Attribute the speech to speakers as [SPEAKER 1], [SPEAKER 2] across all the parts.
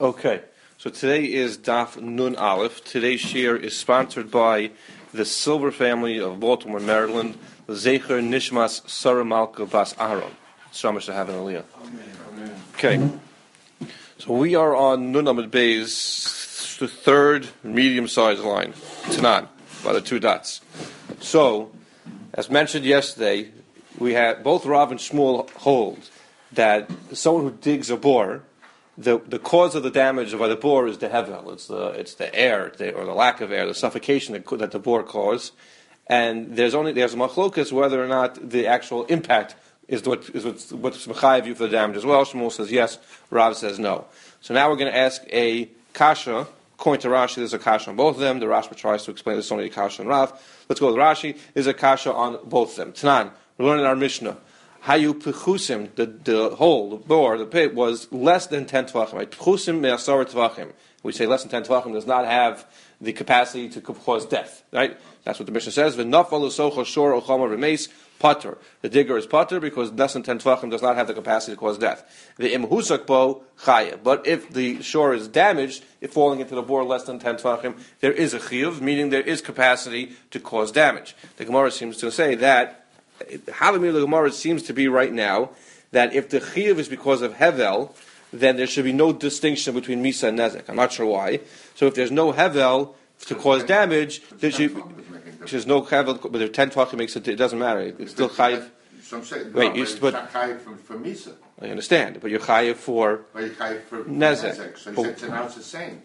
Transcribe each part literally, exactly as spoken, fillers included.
[SPEAKER 1] Okay, so today is Daf Nun Aleph. Today's shir is sponsored by the Silver family of Baltimore, Maryland, the Zecher Nishmas Sarah Malka Bas Aaron. Shamash to have an aliyah. Okay, so we are on Nun Amid Bey's, the third medium-sized line, Tanan, by the two dots. So, as mentioned yesterday, we had both Rav and Shmuel hold that someone who digs a bore, The the cause of the damage by the bore is the hevel. It's the it's the air the, or the lack of air, the suffocation that, that the bore caused. And there's only there's a machlokas whether or not the actual impact is what is what's, what's mechayev you for the damage as well. Shmuel says yes. Rav says no. So now we're going to ask a kasha. According to Rashi, there's a kasha on both of them. The Rashba tries to explain there's only a kasha on Rav. Let's go with Rashi. There's a kasha on both of them. Tanan. We're learning our Mishnah. Hayu Pechusim, the the hole, the bore, the pit was less than ten tvachim. Right? Pechusim me'asar tvachim. We say less than ten tvachim does not have the capacity to cause death. Right? That's what the Mishnah says. V'nafal usocha shor ochama remeis pater. The digger is pater because less than ten tvachim does not have the capacity to cause death. The imhusak bo chaya. But if the shore is damaged, if falling into the bore less than ten tvachim, there is a chiyuv, meaning there is capacity to cause damage. The Gemara seems to say that. Halamir the Gemara seems to be right now that if the chiyuv is because of hevel, then there should be no distinction between misa and nezek. I'm not sure why. So if there's no hevel to cause damage, there should, there's no hevel. But if ten tvachim makes it, it doesn't matter. It's still chayiv.
[SPEAKER 2] Some say no,
[SPEAKER 1] Wait,
[SPEAKER 2] but
[SPEAKER 1] you,
[SPEAKER 2] it's
[SPEAKER 1] but,
[SPEAKER 2] not chayiv for, for misa.
[SPEAKER 1] I understand, but you're chayiv for
[SPEAKER 2] but you're chayiv for
[SPEAKER 1] nezek.
[SPEAKER 2] nezek. So
[SPEAKER 1] But,
[SPEAKER 2] he said, so now it's the same.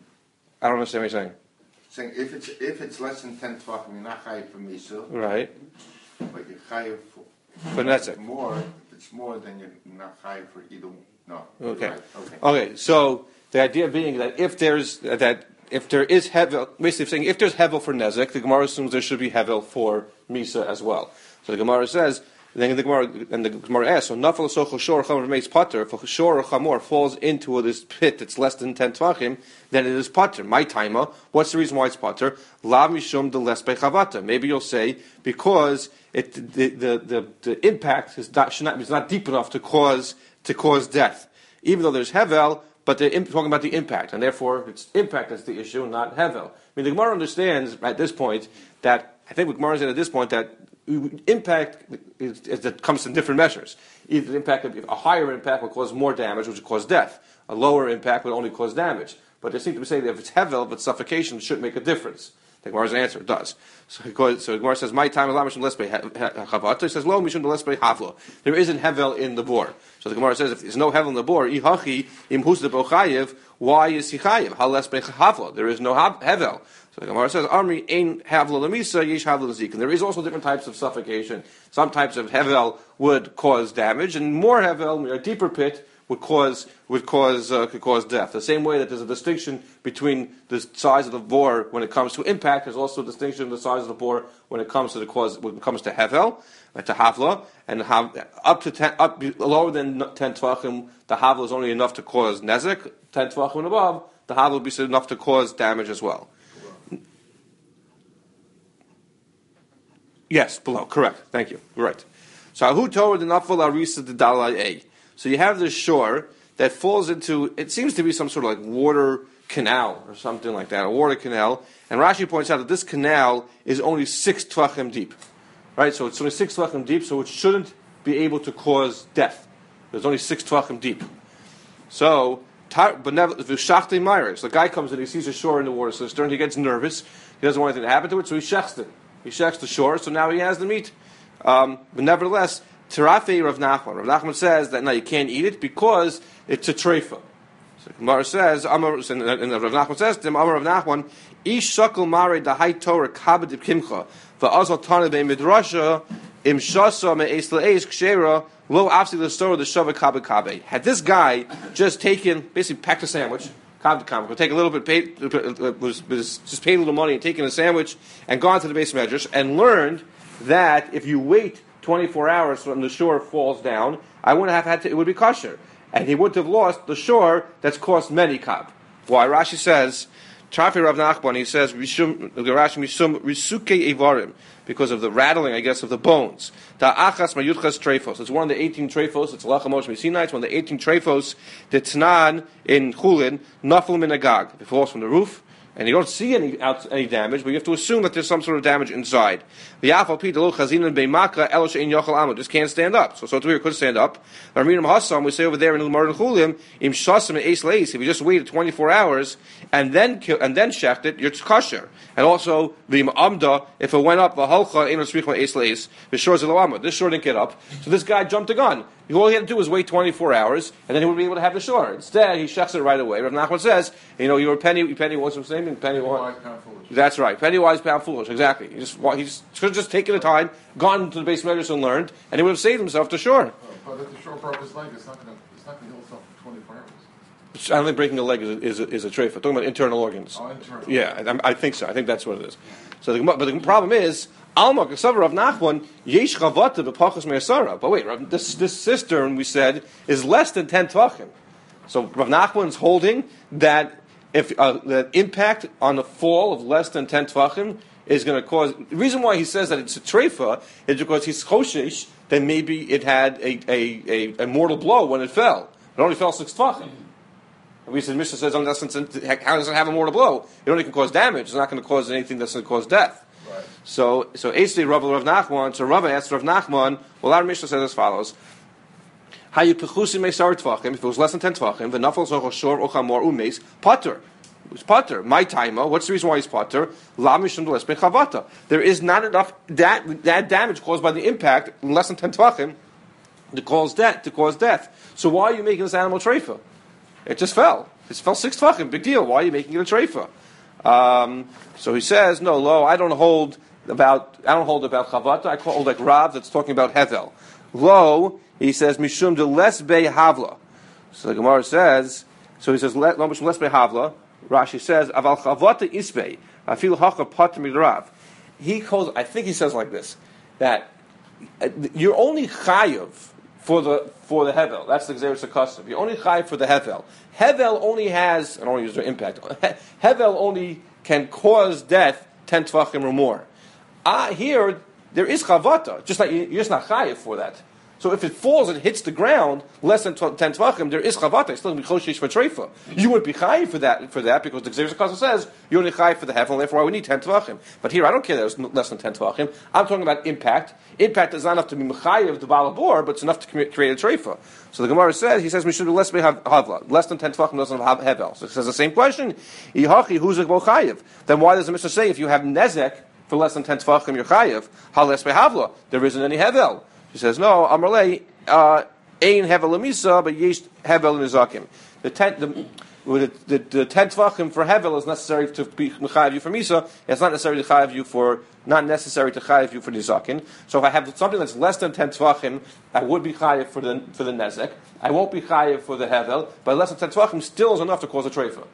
[SPEAKER 1] I don't understand what you're saying.
[SPEAKER 2] Saying if it's if it's less than ten tvachim, you're not chayiv for misa.
[SPEAKER 1] Right.
[SPEAKER 2] But you're chayiv for.
[SPEAKER 1] For nezek.
[SPEAKER 2] More, if it's more, then you're not chayiv for either. No.
[SPEAKER 1] Okay.
[SPEAKER 2] Right. Okay.
[SPEAKER 1] Okay. So the idea being that if there's uh, that if there is hevel, basically saying if there's hevel for nezek, the Gemara assumes there should be hevel for misa as well. So the Gemara says. Then the Gemara and the Gemara asks, so nafal sochel shor chamor makes pater. If shor or chamor falls into this pit that's less than ten tvachim, then it is pater. My timer. What's the reason why it's pater? La mishum de les bechavata. Maybe you'll say because it the the the, the impact is not, not is not deep enough to cause to cause death, even though there's hevel. But they're talking about the impact, and therefore it's impact that's the issue, not hevel. I mean, the Gemara understands at this point that I think the Gemara is at this point that. Impact is, is, it comes in different measures. Either the impact, a higher impact will cause more damage, which would cause death. A lower impact would only cause damage. But they seem to be saying that if it's hevel, but suffocation, it shouldn't make a difference. The Gemara's answer, it does. So, so the Gemara says, "My time is mishum lesbei chavata." He says, "Lo mishum lesbei havlo." There isn't hevel in the bore. So the Gemara says, if there's no hevel in the bore, ihachi im husda bochayev. Why is he chayev? Hal lesbei havlo. There is no hevel. So the Gemara says, "Amri ein havlo lemisa yesh havlo lezik." And there is also different types of suffocation. Some types of hevel would cause damage, and more hevel, a deeper pit, would cause would cause uh, could cause death. The same way that there's a distinction between the size of the bore when it comes to impact, there's also a distinction in the size of the bore when it comes to the cause when it comes to hevel, uh, to havla, and have, up to ten, up lower than ten tvachim, the havla is only enough to cause nezek. Ten tvachim and above, the havla will be enough to cause damage as well. Yes, below. Correct. Thank you. Right. So who told the nafal arisa the dalai a? So you have this shore that falls into, it seems to be some sort of like water canal or something like that, a water canal. And Rashi points out that this canal is only six tvachim deep. Right? So it's only six tvachim deep, so it shouldn't be able to cause death. There's only six tvachim deep. So, but v'shachti myris, the guy comes in, he sees a shore in the water cistern, he gets nervous, he doesn't want anything to happen to it, so he shechs it. He shechs the shore, so now he has the meat. Um, but nevertheless, Terafe Rav Nachman. Rav Nachman says that no, you can't eat it because it's a treifa. So Gemara says, Amar, and Rav Nachman says to him, Amar Rav Nachman, Ish shakal mare da high Torah kabed kimcha, va'azal tana be midrasha im shasa me'es le'es kshera lo afsi l'storah the shava kabed kabed. Had this guy just taken, basically packed a sandwich, kabed kabed, take a little bit, paid, was, was just paid a little money and taken a sandwich and gone to the base medrash and learned that if you wait twenty-four hours when the shore falls down, I wouldn't have had to, it would be kosher. And he wouldn't have lost the shore that's cost many kab. Why? Rashi says, Chafi Rav Nachman, he says, Rishum, Rashi Mishum, Risuke Evarim, because of the rattling, I guess, of the bones. Ta'achas Mayutchas Trefos. It's one of the eighteen Trefos, it's Lachamosh Mesinai, it's one of the eighteen Trefos, the Tnan in Chulin, Nafel Minagag. It falls from the roof, and you don't see any out, any damage, but you have to assume that there's some sort of damage inside. The Yafal Pita Lo Chazinan Beimaka Elosh Ein Yochel Amo, just can't stand up. So so we could stand up. Raminim Hassam, we say over there in the Mar Chulim, Im Shasim and Eis Leis, if you just waited twenty-four hours and then kill, and then shecht it, you're kosher. And also the Amda, if it went up, the Halcha Ein Srichma Eis Leis, the Shor Zilawama. This shore didn't get up, so this guy jumped the gun. All he had to do was wait twenty-four hours, and then he would be able to have the shore. Instead, he shechs it right away. Rav Nachman says, you know, you were penny, penny, what's his name? Penny wise, pound foolish. That's right. Penny wise, pound foolish. Exactly. He just, he just should have just taken the time, gone to the base measures and learned, and he would have saved himself to shore.
[SPEAKER 3] Oh, but if the shore broke his leg, it's not going to, it's not going to heal itself for twenty-four hours.
[SPEAKER 1] I don't think breaking a leg is a, is a, is a treifa. Talking about internal organs.
[SPEAKER 3] Oh, internal.
[SPEAKER 1] Yeah, I, I think so. I think that's what it is. So, the, but the problem is, Alma Kasavar Rav Nachman Yesh Chavata b'Pachas Me'asara. But wait, Rav, this this cistern we said is less than ten tvachim. So Rav Nachman's holding that if uh, the impact on the fall of less than ten tvachim is going to cause. The reason why he says that it's a treifa is because he's choshesh that maybe it had a, a, a, a mortal blow when it fell. It only fell six tvachim. We said Mishnah says, how does it have a mortal blow? It only can cause damage. It's not going to cause anything that's going to cause death. Right. So, so Eisei Rav Rav Nachman. So Rav asked Rav Nachman. Well, our Mishnah says as follows: Hayu pechusim meisar tvachim. If it was less than ten tvachim, the nafal zochor shor ochamor umeis pater. It's pater. My timer. What's the reason why he's pater? La mishum deles bechavata. There is not enough that that damage caused by the impact in less than ten tvachim to cause death. To cause death. So why are you making this animal treifa? It just fell. It fell six tvachim. Big deal. Why are you making it a treifa? Um, so he says, no, lo, I don't hold about, I don't hold about chavata. I hold like Rav that's talking about hevel. Lo, he says, mishum de les be havla. So the Gemara says, so he says, lo mishum les be havla. Rashi says, aval chavata isbe. I feel hacha pater midrav. He calls, I think he says like this, that you're only chayav for the for the hevel. That's the Xeris Akasov. You're only chayav for the hevel. Hevel only has, I don't want to use their impact, hevel only can cause death ten tvachim or more. Ah, here, there is chavata, just like you're just not chayav for that. So if it falls and hits the ground less than ten tvachim, there is chavata. It's still going to be choshesh for treifa. You wouldn't be chayiv for that, for that because the Xeris Akasov says you're only chayiv for the hevel, and therefore we need ten tvachim. But here, I don't care that it's less than ten tvachim. I'm talking about impact. Impact is not enough to be mechayiv the balabor, but it's enough to create a treifa. So the Gemara says, he says, we should less be havla. Less than ten tvachim doesn't have hevel. So it says the same question. Ihachi huzak bo chayiv. Then why does the Mishnah say if you have nezek for less than ten tvachim you're chayiv? Ha less be havla. There isn't any hevel. She says, no, Amarle, uh, ein hevel lemisa, but yesh hevel nizakim. The ten, the, the, the, the ten tvachim for hevel is necessary to be mechayiv you for misa. It's not necessary to chayiv you for, not necessary to chayiv you for nizakin. So if I have something that's less than ten tvachim, I would be chayiv for the for the nezek. I won't be chayiv for the hevel, but less than ten tvachim still is enough to cause a treifa.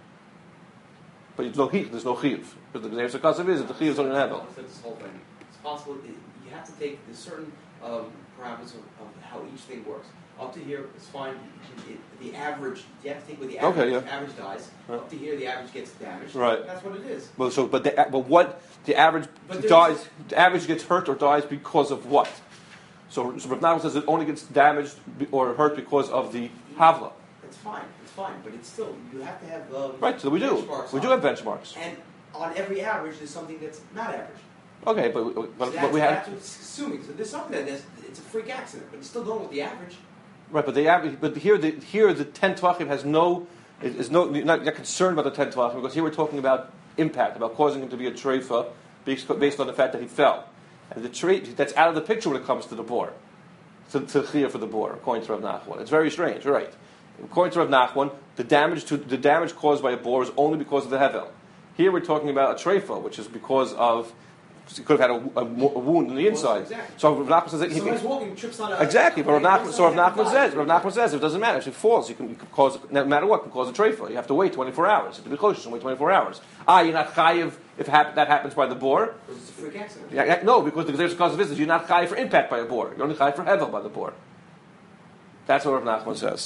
[SPEAKER 1] But there's no chiv. There's no chiv. Because the Xeris Akasov is that the chiv is on an hevel.
[SPEAKER 4] This whole thing. It's possible. It, you have to take the certain um, parameters of, of how each thing works. Up to here, it's fine. It, the average, you have to take what the average,
[SPEAKER 1] okay, yeah.
[SPEAKER 4] average dies. Right. Up to here, the average gets damaged.
[SPEAKER 1] Right.
[SPEAKER 4] That's what it is.
[SPEAKER 1] Well, so, but the, but what the average dies? The average gets hurt or dies because of what? So, so Rav Nachman says it only gets damaged or hurt because of the havla.
[SPEAKER 4] It's fine. It's fine, but it's still you have to have um,
[SPEAKER 1] right. So we do. We do have benchmarks.
[SPEAKER 4] And on every average, there's something that's not average.
[SPEAKER 1] Okay, but but,
[SPEAKER 4] so
[SPEAKER 1] but we have.
[SPEAKER 4] That's assuming. So there's something that it's a freak accident, but it's still going with the average.
[SPEAKER 1] Right, but the average, but here the here the ten tvachim has no is no you're not, you're not concerned about the ten tvachim because here we're talking about impact, about causing him to be a treifa based, based on the fact that he fell, and the trait that's out of the picture when it comes to the bor, to to chiyah for the bor, according to Rav Nachman. It's very strange, right? According to Rav Nachman, the damage to the damage caused by a bor is only because of the hevel. Here we're talking about a treifa, which is because of. He could have had a, a, a wound on the inside.
[SPEAKER 4] Exactly.
[SPEAKER 1] So Rav Nachman says that he,
[SPEAKER 4] so walking, trips on a,
[SPEAKER 1] exactly. But Rav Nachman, so Rav Nachman says, Rav Nachman says, if it doesn't matter, if it falls, you can, you can cause, no matter what, can cause a treifa. You have to wait twenty-four hours. You have to be cautious and wait twenty-four hours. Ah, you're not chayiv if hap- that happens by the bor.
[SPEAKER 4] Because it's a freak accident.
[SPEAKER 1] Yeah, yeah, no, because the Xeris Akasov is you're not chayiv for impact by a bor. You're only chayiv for hevel by the bor. That's what Rav Nachman says.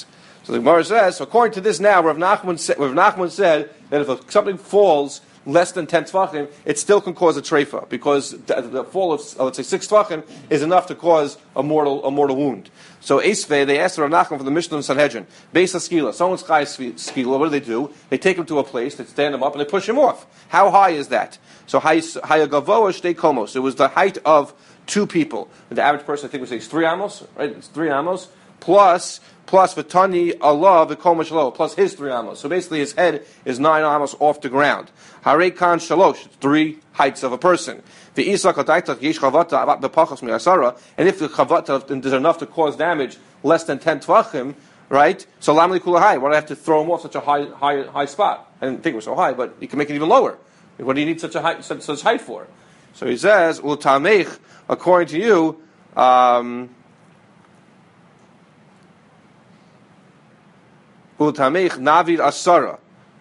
[SPEAKER 1] So the Gemara says, so according to this now, Rav Nachman said, Rav Nachman said that if a, something falls less than ten tvachim, it still can cause a treifa, because the, the fall of, uh, let's say, six tvachim is enough to cause a mortal a mortal wound. So Esvei, they asked Rav Nachman from the Mishnah and Sanhedrin, Beis HaSkila, someone's chai skila, what do they do? They take him to a place, they stand him up, and they push him off. How high is that? So Hayagavoa Shtei Komos, it was the height of two people. The average person, I think, would say it's three amos, right? It's three amos, plus... plus v'tani Allah v'kol shalo, plus his three amos. So basically his head is nine amos off the ground. Harei kan shalosh, three heights of a person. V'isa kadaitach yesh chavata b'pachas mi'asara, and if the chavata is enough to cause damage less than ten tvachim, right? So lam li kula high. Why do I have to throw him off such a high, high, high spot? I didn't think it was so high, but you can make it even lower. What do you need such a high, such, such height for? So he says, "Ultamech," according to you. Um, Ultamech Navid Asara.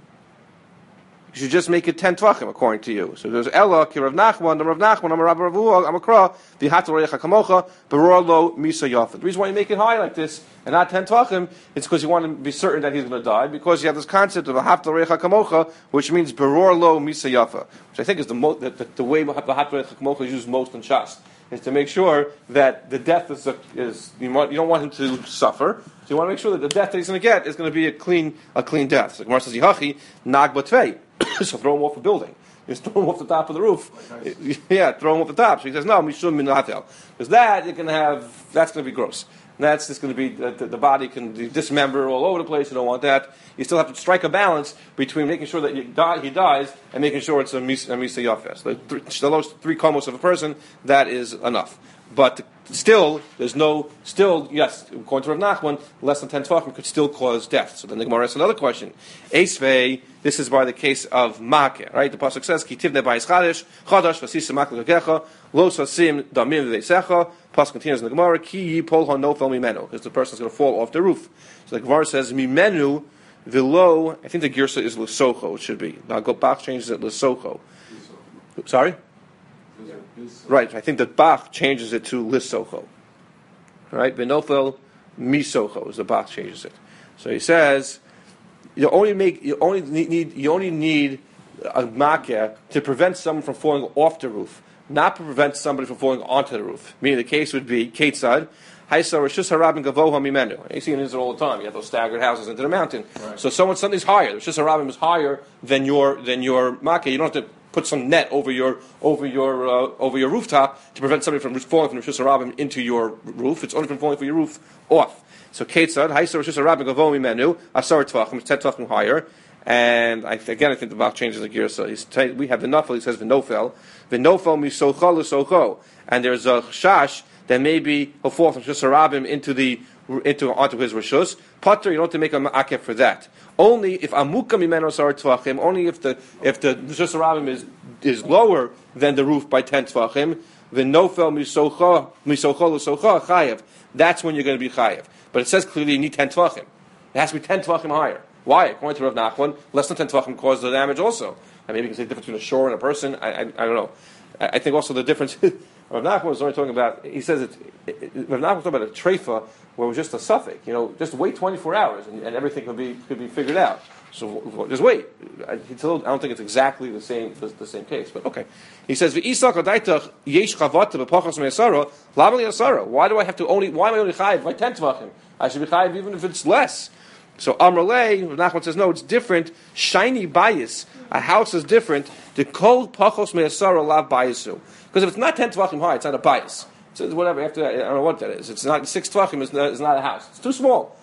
[SPEAKER 1] You should just make it ten tvachim, according to you. So there's Ella, Ki Rav Nachman, Rav Nachman, Amar Rav Ravuah, Amakra, V'hat Royecha Kamocha, Beror Lo Misa Yafet. The reason why you make it high like this and not ten tvachim is because you want to be certain that he's going to die, because you have this concept of V'hat Royecha Kamocha, which means Beror Lo Misa Yafa, which I think is the, mo- the, the, the way V'hat Royecha Kamocha is used most in Shas, is to make sure that the death is, a, is you, want, you don't want him to suffer. So you want to make sure that the death that he's going to get is going to be a clean, a clean death. So Gemara says, "Yihachi nag batvei." So throw him off a building. Just throw him off the top of the roof. Nice. Yeah, throw him off the top. So he says, "No, mishum min hatel." Because that you're going to have. That's going to be gross. And that's just going to be uh, the, the body can dismember all over the place. You don't want that. You still have to strike a balance between making sure that you die, he dies and making sure it's a misa, a misa yafes. The, th- the three komos of a person, that is enough. But still, there's no, still, yes, according to Rav Nachman, less than ten tvachim could still cause death. So then the Gemara asks another question. Esvei, this is by the case of Makeh, right? The Pasuk says, Ki tivne ba'is chadash, chadash v'sisa makeh l'gecha, lo sasim damim v'veisecha. Pasuk continues in the Gemara, Ki yipol ha'nofel mimenu, because the person's going to fall off the roof. So the Gemara says, Mimenu v'lo, I think the Girsa is l'socho, it should be. Now Bach changes it l'socho. Sorry? Right, I think that Bach changes it to Lissocho. Right, Benofel Misocho is the Bach changes it. So he says you only make you only need you only need a makeh to prevent someone from falling off the roof, not to prevent somebody from falling onto the roof. Meaning the case would be Ketzad. You see in Israel all the time. You have those staggered houses into the mountain. Right. So someone something's higher. The Shus HaRabim is higher than your than your makeh. You don't have to put some net over your over your uh, over your rooftop to prevent somebody from falling from the Shus HaRabim into your roof. It's only from falling from your roof off. So Ketzad, Haisar Shus HaRabim Gavo Mimenu, Asar Tvachim, it's ten Tvachim higher. And I, again, I think the Bach changes the gear. So he's t- we have the Nafel. He says V'nofel, V'nofel misocha l'socho, and there's a shash that maybe he'll fall from Shus HaRabim into the into onto his rishus. Potter, you don't have to make a ma'akef for that. Only if amuka mimeno sar tvachim. Only if the if the Shus HaRabim is is lower than the roof by ten tvachim. V'nofel misocha misocha l'socha chayev. That's when you're going to be chayev. But it says clearly you need ten tvachim. It has to be ten tvachim higher. Why? According to Rav Nachman, less than ten tvachim causes the damage also. I mean, maybe you can say the difference between a shore and a person. I, I, I don't know. I, I think also the difference. Rav Nachman was only talking about. He says it. it, it Rav Nachman was talking about a treifa where it was just a suffix. You know, just wait twenty-four hours and, and everything could be could be figured out. So just wait. I, he told, I don't think it's exactly the same the, the same case, but okay. He says v'isach adaitach yesh chavata b'pachas me'asara lamali asara. Why do I have to only? Why am I only chayiv by ten tvachim? I should be chayiv even if it's less. So Amrlei, Nachman says, no, it's different. Shiny bias. A house is different. The cold pachos me'asara lav biasu. Because if it's not ten tvachim high, it's not a bias. So whatever, after I don't know what that is. It's not six tvachim. It's not, it's not a house. It's too small.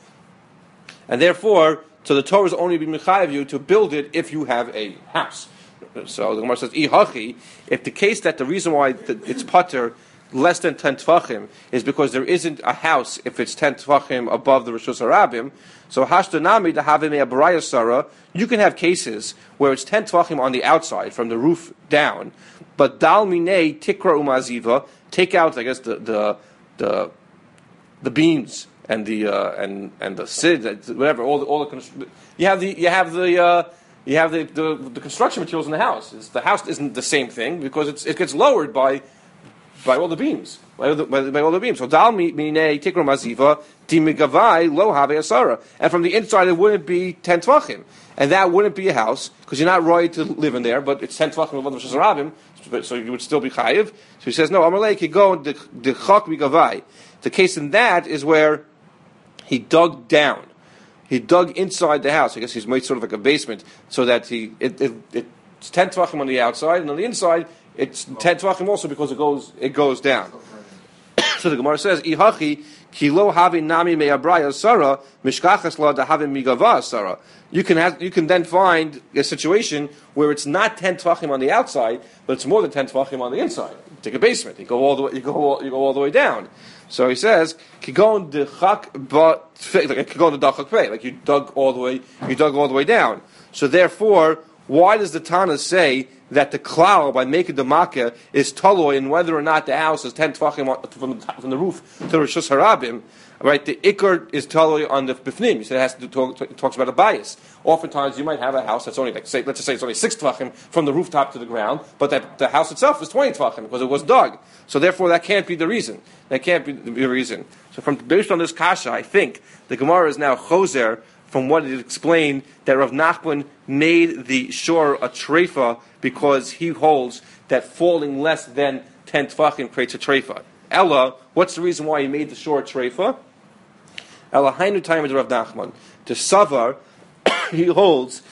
[SPEAKER 1] And therefore, so the Torah is only be mechayev you to build it if you have a house. So the Gemara says, ihachi. If the case that the reason why it's pater less than ten tvachim is because there isn't a house if it's ten tvachim above the Rishus HaRabim. So hashtanami dahavim a baraya sarah. You can have cases where it's ten tvachim on the outside from the roof down, but dal minei tikra umaziva. Take out, I guess, the the the, the beams and the uh, and and the sid, whatever. All the all the you have the you have the. Uh, You have the, the the construction materials in the house. It's, the house isn't the same thing because it's, it gets lowered by by all the beams, by all the, by, by all the beams. So dal minei tikro maziva timigavai lo have asara, and from the inside it wouldn't be ten tvachim, and that wouldn't be a house because you're not right to live in there, but it's ten tvachim of shasarabim, so you would still be chayiv. So he says no, Amalei could go the the chak migavai. The case in that is where he dug down. He dug inside the house. I guess he's made sort of like a basement, so that he it, it, it's ten tvachim on the outside, and on the inside it's ten tvachim also because it goes it goes down. So the Gemara says, "Ihachi kilo havi nami me'abraya sara mishkachas la dahavi migava sara." You can have you can then find a situation where it's not ten tvachim on the outside, but it's more than ten tvachim on the inside. Take a basement. You go all the way. You go all, you go all the way down. So he says, "Kigon de chak but like kigon de dachak pei." Like you dug all the way. You dug all the way down. So therefore, why does the Tana say that the klal by making the makkah is taloy in whether or not the house is ten tvachim from the, from the roof to the Rishus Harabim? Right, the ikar is totally on the bifnim. You said it has to talk. It talks about a bias. Oftentimes, you might have a house that's only like say, let's just say it's only six tvachim from the rooftop to the ground, but that the house itself is twenty tvachim because it was dug. So therefore, that can't be the reason. That can't be the reason. So from based on this kasha, I think the Gemara is now choser from what it explained that Rav Nachman made the shore a treifa because he holds that falling less than ten tvachim creates a treifa. Ella, what's the reason why he made the shore a treifa? Ella hainu time of Rav Nachman. To Savar, he holds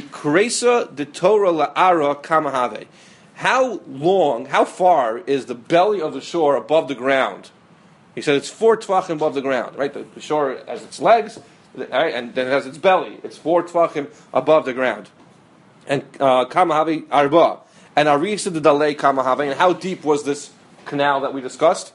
[SPEAKER 1] mikresa de Torah la'ara kamahave. How long, how far is the belly of the shore above the ground? He said it's four tvachim above the ground, right? The, the shore has its legs, right, and then it has its belly. It's four tvachim above the ground. And kamahave uh, arba. And arisa de dalei kamahave. And how deep was this canal that we discussed?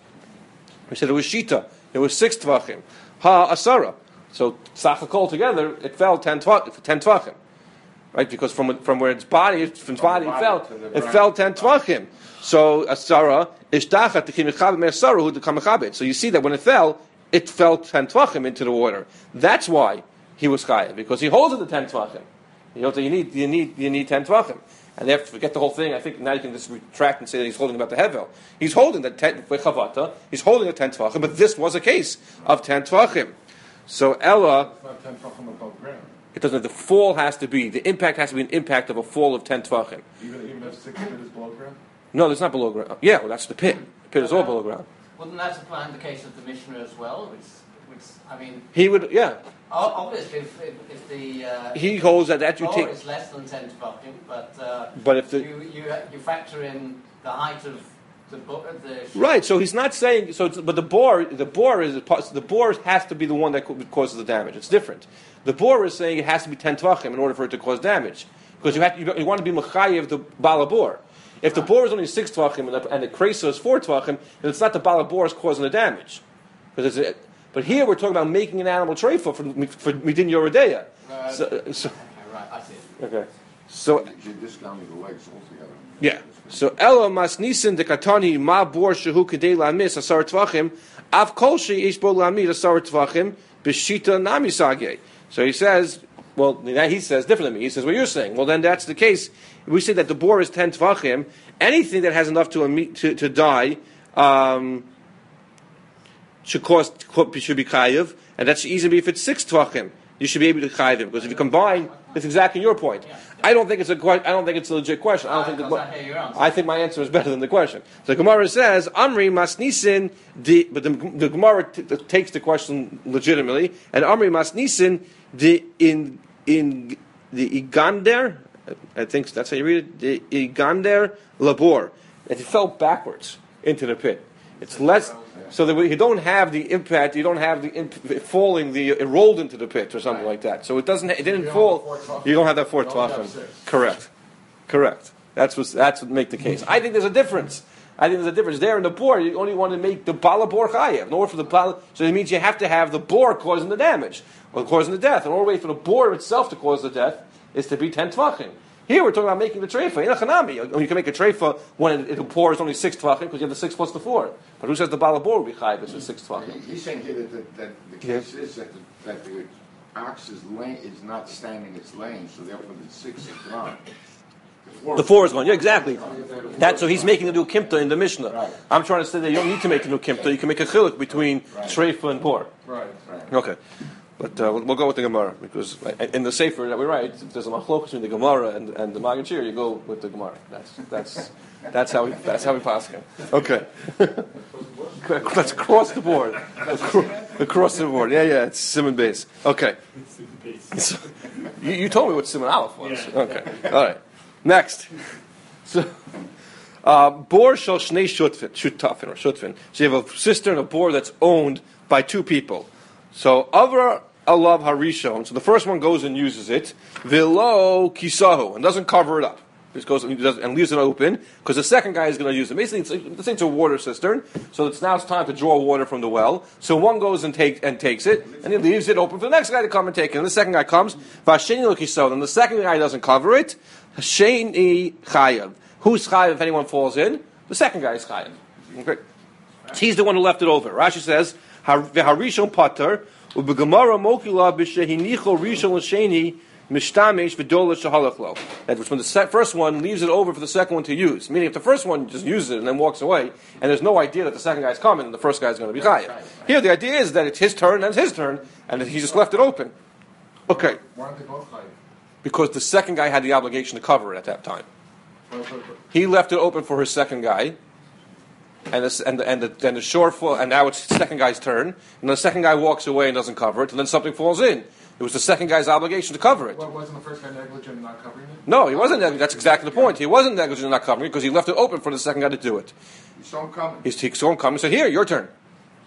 [SPEAKER 1] We said it was shita. It was six tvachim. Ha asara. So sachakol together, it fell ten tvachim, right? Because from from where its body, from its body, it fell, it fell ten tvachim. So asara ishtachat tekimichabed me'asara hu dekamichabed. So you see that when it fell, it fell ten tvachim into the water. That's why he was chayav, because he holds it the ten tvachim. You know, so you need you need you need ten tvachim. And they have to forget the whole thing. I think now you can just retract and say that he's holding about the hevel. He's holding the ten chavata. He's holding a ten tvachim, but this was a case of ten tvachim. So Ella,
[SPEAKER 3] It's not ten tvachim above ground.
[SPEAKER 1] it doesn't. The fall has to be the impact has to be an impact of a fall of ten tvachim.
[SPEAKER 3] Even even if six feet is below ground.
[SPEAKER 1] No, it's not below ground. Yeah, well, that's the pit. The pit is all below ground.
[SPEAKER 5] Wouldn't that apply in the case of the Mishnah as well? Which, which I mean,
[SPEAKER 1] He would, yeah.
[SPEAKER 5] o- obviously, if, if, if the uh,
[SPEAKER 1] He holds that that you
[SPEAKER 5] floor
[SPEAKER 1] take.
[SPEAKER 5] is less than ten tvachim, but uh,
[SPEAKER 1] But if the
[SPEAKER 5] you, you you factor in the height of the bo- the
[SPEAKER 1] right, so he's not saying so. It's, but the bore, the bore is the bore has to be the one that co- causes the damage. It's different. The bore is saying it has to be ten tvachim in order for it to cause damage, because you have you, you want to be mechayev the balabor. If the bore is only six tvachim and the, and the kresa is four tvachim, then it's not the balabor is causing the damage. Because it's a, but here we're talking about making an animal treifa for for midin yoredeya.
[SPEAKER 5] Uh,
[SPEAKER 1] So, so
[SPEAKER 5] okay, right, I see.
[SPEAKER 1] okay, so
[SPEAKER 2] You're discounting the legs altogether.
[SPEAKER 1] yeah. So Ella masnisin de katani ma bor shehu kedei lamis asar tvachim av kol sheish bo lamid asar tvachim b'shita nami sage. So he says, well, now he says different than me. He says what you're saying. Well, then that's the case. We say that the bor is ten tvachim. Anything that has enough to to, to die um, should cause should be chayiv, and that should easily be if it's six tvachim. You should be able to chayiv him, because if you combine, it's exactly your point. I don't think it's a que- I don't think it's a legit question. I don't think
[SPEAKER 5] Because
[SPEAKER 1] the,
[SPEAKER 5] I hear your answer.
[SPEAKER 1] I think my answer is better than the question. So Gemara says, Amri masnisin, the, but the, the Gemara t- t- takes the question legitimately, and Amri masnisin, the in in the igander, I think that's how you read it, the igander labor, that it fell backwards into the pit. It's less, so that you don't have the impact, you don't have the imp- falling, the it rolled into the pit or something like that. So it doesn't, it didn't
[SPEAKER 3] You don't
[SPEAKER 1] fall.
[SPEAKER 3] have four tvachim.
[SPEAKER 1] You don't have that four
[SPEAKER 3] You only have
[SPEAKER 1] tvachim.
[SPEAKER 3] six.
[SPEAKER 1] Correct, correct. That's what that's what make the case. I think there's a difference. I think there's a difference there in the bore. You only want to make the bala bor chayev. In order for the bala, so it means you have to have the bore causing the damage or causing the death. In order way for the bore itself to cause the death is to be ten tvachim. Here we're talking about making the treifa. In a chanami, you can make a treifa when it, it pours only six tvachim because you have the six plus the four. But who says the bala bor will be chayev? It's just six tvachim.
[SPEAKER 2] He's saying here that, that, that the case is that the, that the ox is, lay, is not standing, it's laying, so therefore the six is gone. Four.
[SPEAKER 1] The four is gone. Yeah, exactly. That so he's making a new kimta in the Mishnah.
[SPEAKER 2] Right.
[SPEAKER 1] I'm trying to say that you don't need to make a new kimta. You can make a chiluk between
[SPEAKER 2] Right.
[SPEAKER 1] treifa and bor.
[SPEAKER 3] Right.
[SPEAKER 2] Right.
[SPEAKER 1] Okay, but uh, we'll, we'll go with the Gemara because in the Sefer that we write, if there's a machlok between the Gemara and, and the Magen Shir, you go with the Gemara. That's that's that's how we that's how we pass it. Okay, that's across the board. Acro- Across the board. Yeah, yeah. It's Simon base. Okay. So, you, you told me what Simon Aleph was. Okay. All right. Next. So. Uh, bor shel shnei shutfin, shutafin or shutfin. So you have a cistern, a bor that's owned by two people. So Avra alav harishon. So the first one goes and uses it. Velo kisahu and doesn't cover it up. Just goes and, does, and leaves it open because the second guy is going to use it. Basically, it's, it's, it's a water cistern. So it's now it's time to draw water from the well. So one goes and takes and takes it, and he leaves it open for the next guy to come and take it. And the second guy comes, vasheni lo kisahu, and the second guy doesn't cover it. Sheni chayav. Who's chayav if anyone falls in? The second guy is chayav. Okay. He's the one who left it over. Rashi says, "V'harishon pater u'begemara mokila b'shehinicho rishon l'sheni mishtamesh v'dola shehalach lo." That which when the first one leaves it over for the second one to use. Meaning, if the first one just uses it and then walks away, and there's no idea that the second guy's coming, the first guy's going to be chayav. Here, the idea is that it's his turn and it's his turn, and that he just left it open. Okay,
[SPEAKER 3] Why aren't they both chayiv?
[SPEAKER 1] because the second guy had the obligation to cover it at that time. He left it open for his second guy, and the, and the, and the, and the shortfall, and now it's the second guy's turn, and the second guy walks away and doesn't cover it, and then something falls in. It was the second guy's obligation to cover it.
[SPEAKER 3] Well, wasn't the first guy negligent in not covering it?
[SPEAKER 1] No, he wasn't negligent. That's exactly the point. He wasn't negligent in not covering it because he left it open for the second guy to do it.
[SPEAKER 2] You saw him coming.
[SPEAKER 1] He's he saw him come and said, "Here, your turn."